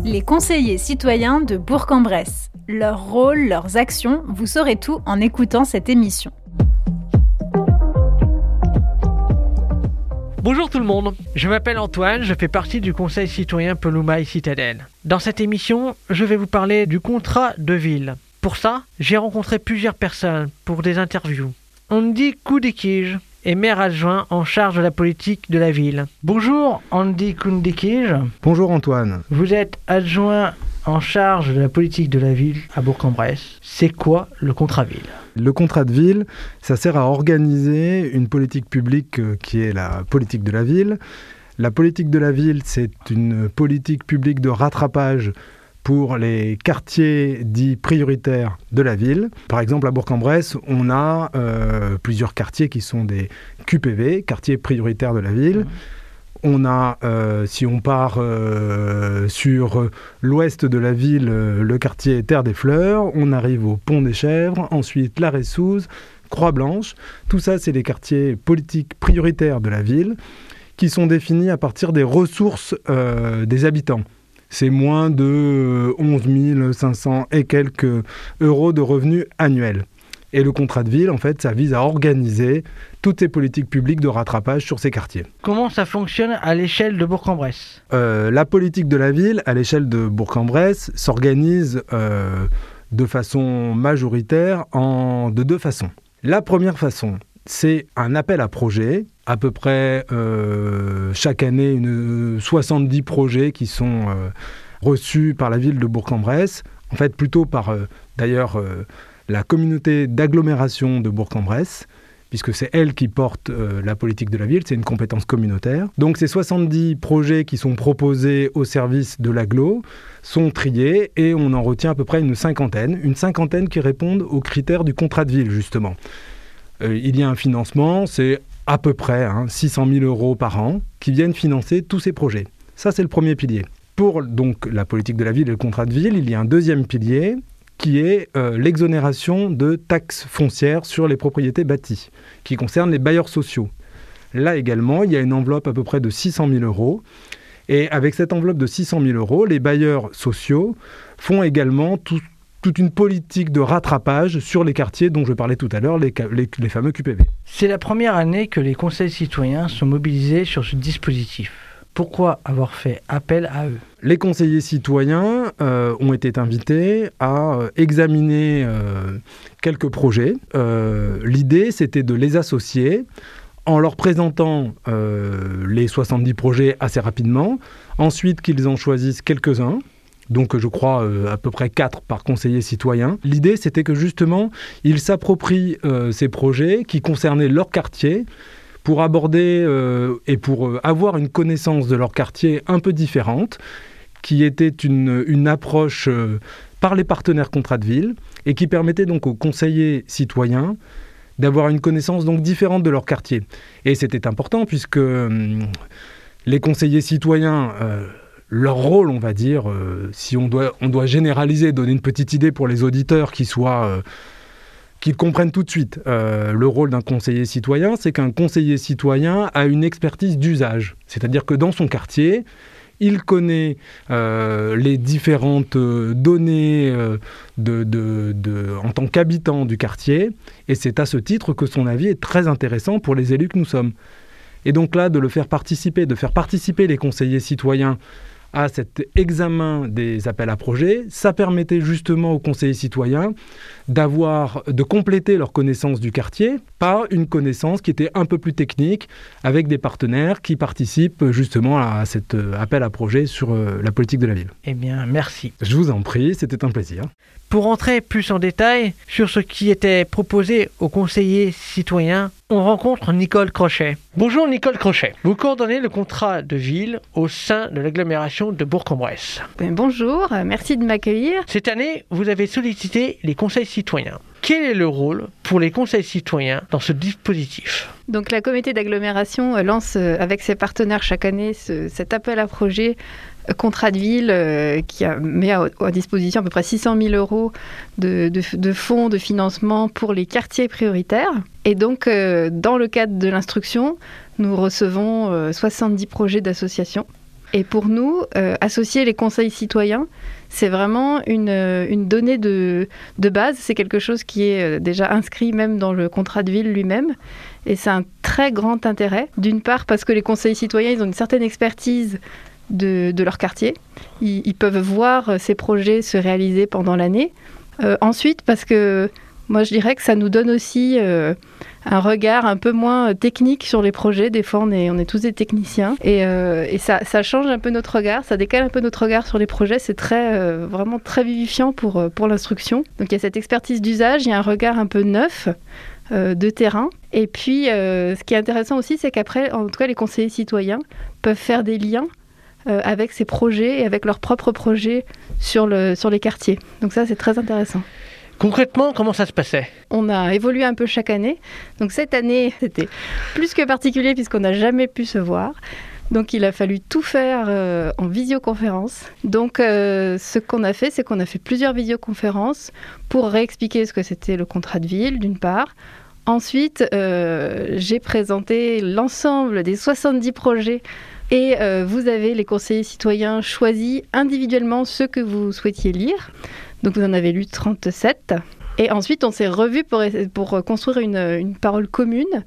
Les conseillers citoyens de Bourg-en-Bresse. Leur rôle, leurs actions, vous saurez tout en écoutant cette émission. Bonjour tout le monde, je m'appelle Antoine, je fais partie du conseil citoyen Peloumaille Citadelle. Dans cette émission, je vais vous parler du contrat de ville. Pour ça, j'ai rencontré plusieurs personnes pour des interviews. Andy Koundikij est maire adjoint en charge de la politique de la ville. Bonjour Andy Koundikij. Bonjour Antoine. Vous êtes adjoint en charge de la politique de la ville à Bourg-en-Bresse. C'est quoi le contrat ville ? Le contrat de ville, ça sert à organiser une politique publique qui est la politique de la ville. La politique de la ville, c'est une politique publique de rattrapage pour les quartiers dits prioritaires de la ville. Par exemple, à Bourg-en-Bresse, on a plusieurs quartiers qui sont des QPV, quartiers prioritaires de la ville. On a, si on part sur l'ouest de la ville, le quartier Terre des Fleurs. On arrive au Pont des Chèvres, ensuite la Ressouze, Croix-Blanche. Tout ça, c'est les quartiers politiques prioritaires de la ville qui sont définis à partir des ressources des habitants. C'est moins de 11 500 et quelques euros de revenus annuels. Et le contrat de ville, en fait, ça vise à organiser toutes ces politiques publiques de rattrapage sur ces quartiers. Comment ça fonctionne à l'échelle de Bourg-en-Bresse ? La politique de la ville, à l'échelle de Bourg-en-Bresse, s'organise de façon majoritaire de deux façons. La première façon, c'est un appel à projets. À peu près chaque année, 70 projets qui sont reçus par la ville de Bourg-en-Bresse. En fait, plutôt par, d'ailleurs, la communauté d'agglomération de Bourg-en-Bresse, puisque c'est elle qui porte la politique de la ville, c'est une compétence communautaire. Donc ces 70 projets qui sont proposés au service de l'agglo sont triés et on en retient à peu près une cinquantaine qui répondent aux critères du contrat de ville, justement. Il y a un financement, c'est à peu près 600 000 euros par an qui viennent financer tous ces projets. Ça, c'est le premier pilier. Pour donc la politique de la ville et le contrat de ville, il y a un deuxième pilier qui est l'exonération de taxes foncières sur les propriétés bâties, qui concerne les bailleurs sociaux. Là également, il y a une enveloppe à peu près de 600 000 euros. Et avec cette enveloppe de 600 000 euros, les bailleurs sociaux font également toute une politique de rattrapage sur les quartiers dont je parlais tout à l'heure, les fameux QPV. C'est la première année que les conseils citoyens sont mobilisés sur ce dispositif. Pourquoi avoir fait appel à eux ? Les conseillers citoyens ont été invités à examiner quelques projets. L'idée, c'était de les associer en leur présentant les 70 projets assez rapidement. Ensuite, qu'ils en choisissent quelques-uns. Donc je crois à peu près 4 par conseiller citoyen. L'idée, c'était que justement, ils s'approprient ces projets qui concernaient leur quartier pour aborder et pour avoir une connaissance de leur quartier un peu différente, qui était une approche par les partenaires contrat de ville et qui permettait donc aux conseillers citoyens d'avoir une connaissance donc différente de leur quartier. Et c'était important puisque les conseillers citoyens... leur rôle, on va dire, si on doit généraliser, donner une petite idée pour les auditeurs qu'ils comprennent tout de suite. Le rôle d'un conseiller citoyen, c'est qu'un conseiller citoyen a une expertise d'usage. C'est-à-dire que dans son quartier, il connaît les différentes données en tant qu'habitant du quartier, et c'est à ce titre que son avis est très intéressant pour les élus que nous sommes. Et donc là, de faire participer les conseillers citoyens à cet examen des appels à projets, ça permettait justement aux conseillers citoyens de compléter leur connaissance du quartier par une connaissance qui était un peu plus technique avec des partenaires qui participent justement à cet appel à projets sur la politique de la ville. Eh bien, merci. Je vous en prie, c'était un plaisir. Pour entrer plus en détail sur ce qui était proposé aux conseillers citoyens, on rencontre Nicole Crochet. Bonjour Nicole Crochet. Vous coordonnez le contrat de ville au sein de l'agglomération de Bourg-en-Bresse. Bonjour, merci de m'accueillir. Cette année, vous avez sollicité les conseils citoyens. Quel est le rôle pour les conseils citoyens dans ce dispositif ? Donc la communauté d'agglomération lance avec ses partenaires chaque année cet appel à projet contrat de ville qui met à disposition à peu près 600 000 euros de fonds de financement pour les quartiers prioritaires. Et donc, dans le cadre de l'instruction, nous recevons 70 projets d'associations Et pour nous, associer les conseils citoyens, c'est vraiment une donnée de base. C'est quelque chose qui est déjà inscrit même dans le contrat de ville lui-même. Et c'est un très grand intérêt. D'une part, parce que les conseils citoyens, ils ont une certaine expertise de leur quartier. Ils peuvent voir ces projets se réaliser pendant l'année. Ensuite, parce que moi, je dirais que ça nous donne aussi un regard un peu moins technique sur les projets. Des fois, on est tous des techniciens. Et ça change un peu notre regard, ça décale un peu notre regard sur les projets. C'est vraiment très vivifiant pour l'instruction. Donc, il y a cette expertise d'usage, il y a un regard un peu neuf de terrain. Et puis, ce qui est intéressant aussi, c'est qu'après, en tout cas, les conseillers citoyens peuvent faire des liens avec ces projets et avec leurs propres projets sur les quartiers. Donc ça, c'est très intéressant. Concrètement, comment ça se passait ? On a évolué un peu chaque année. Donc cette année, c'était plus que particulier puisqu'on n'a jamais pu se voir. Donc il a fallu tout faire en visioconférence. Donc ce qu'on a fait, c'est qu'on a fait plusieurs visioconférences pour réexpliquer ce que c'était le contrat de ville, d'une part. Ensuite, j'ai présenté l'ensemble des 70 projets et vous avez, les conseillers citoyens, choisi individuellement ceux que vous souhaitiez lire. Donc vous en avez lu 37. Et ensuite, on s'est revus pour construire une parole commune.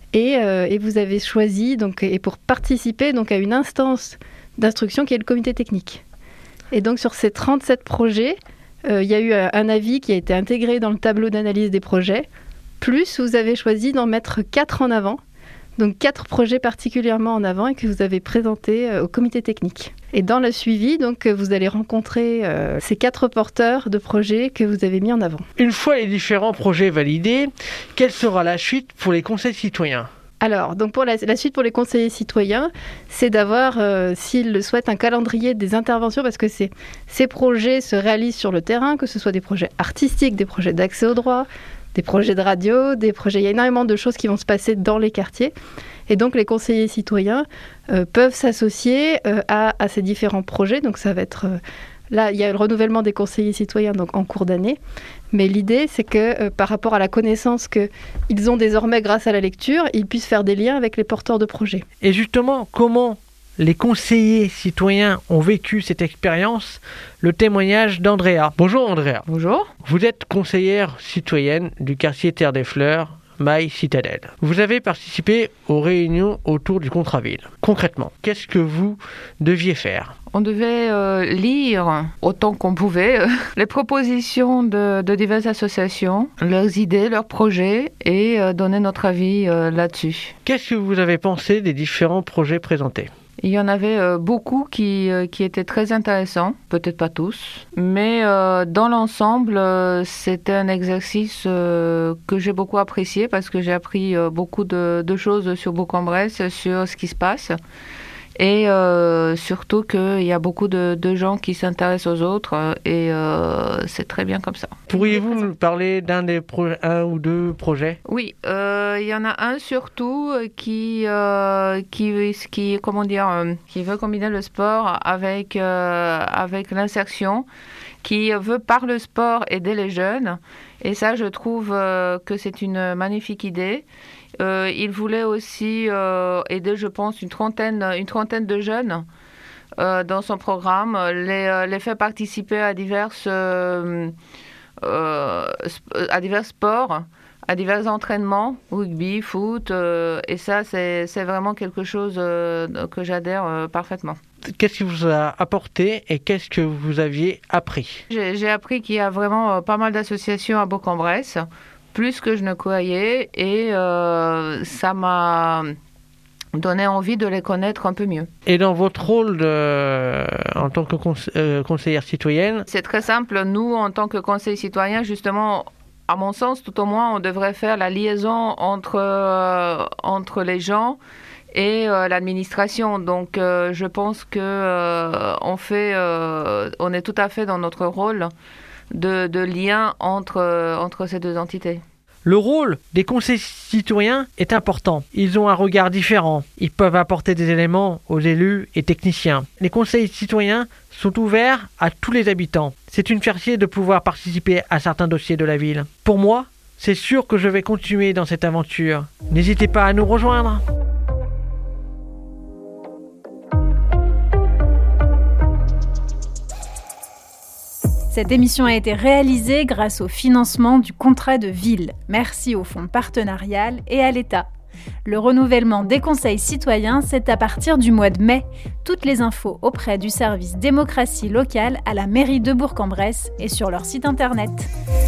Et vous avez choisi, et pour participer à une instance d'instruction qui est le comité technique. Et donc sur ces 37 projets, il y a eu un avis qui a été intégré dans le tableau d'analyse des projets. Plus vous avez choisi d'en mettre 4 en avant. Donc 4 projets particulièrement en avant et que vous avez présentés au comité technique. Et dans le suivi, vous allez rencontrer ces 4 porteurs de projets que vous avez mis en avant. Une fois les différents projets validés, quelle sera la suite pour les conseils citoyens ? Alors, donc pour la suite pour les conseillers citoyens, c'est d'avoir, s'ils le souhaitent, un calendrier des interventions parce que ces projets se réalisent sur le terrain, que ce soit des projets artistiques, des projets d'accès au droit, des projets de radio, il y a énormément de choses qui vont se passer dans les quartiers. Et donc, les conseillers citoyens peuvent s'associer à ces différents projets. Donc, ça va être... là, il y a le renouvellement des conseillers citoyens en cours d'année. Mais l'idée, c'est que par rapport à la connaissance qu'ils ont désormais grâce à la lecture, ils puissent faire des liens avec les porteurs de projets. Et justement, comment les conseillers citoyens ont vécu cette expérience? Le témoignage d'Andrea. Bonjour Andrea. Bonjour. Vous êtes conseillère citoyenne du quartier Terre des Fleurs, Maille Citadelle. Vous avez participé aux réunions autour du contrat ville. Concrètement, qu'est-ce que vous deviez faire? On devait lire autant qu'on pouvait les propositions de diverses associations, leurs idées, leurs projets et donner notre avis là-dessus. Qu'est-ce que vous avez pensé des différents projets présentés? Il y en avait beaucoup qui étaient très intéressants, peut-être pas tous, mais dans l'ensemble, c'était un exercice que j'ai beaucoup apprécié parce que j'ai appris beaucoup de choses sur Bourg-en-Bresse, sur ce qui se passe. Et surtout qu'il y a beaucoup de gens qui s'intéressent aux autres et c'est très bien comme ça. Pourriez-vous nous parler un ou deux projets? Oui, il y en a un surtout qui veut combiner le sport avec l'insertion, qui veut par le sport aider les jeunes. Et ça, je trouve que c'est une magnifique idée. Il voulait aussi aider, je pense, une trentaine de jeunes dans son programme, les faire participer à divers sports, à divers entraînements, rugby, foot, et ça, c'est vraiment quelque chose que j'adhère parfaitement. Qu'est-ce qui vous a apporté et qu'est-ce que vous aviez appris? J'ai appris qu'il y a vraiment pas mal d'associations à Bourg-en-Bresse, plus que je ne croyais, et ça m'a donné envie de les connaître un peu mieux. Et dans votre rôle en tant que conseillère citoyenne? C'est très simple. Nous, en tant que conseiller citoyen, justement, à mon sens, tout au moins, on devrait faire la liaison entre les gens et l'administration. Donc, je pense que on est tout à fait dans notre rôle de lien entre ces deux entités. Le rôle des conseillers citoyens est important. Ils ont un regard différent. Ils peuvent apporter des éléments aux élus et techniciens. Les conseillers citoyens sont ouverts à tous les habitants. C'est une fierté de pouvoir participer à certains dossiers de la ville. Pour moi, c'est sûr que je vais continuer dans cette aventure. N'hésitez pas à nous rejoindre. Cette émission a été réalisée grâce au financement du contrat de ville. Merci au fonds partenarial et à l'État. Le renouvellement des conseils citoyens, c'est à partir du mois de mai. Toutes les infos auprès du service démocratie locale à la mairie de Bourg-en-Bresse et sur leur site internet.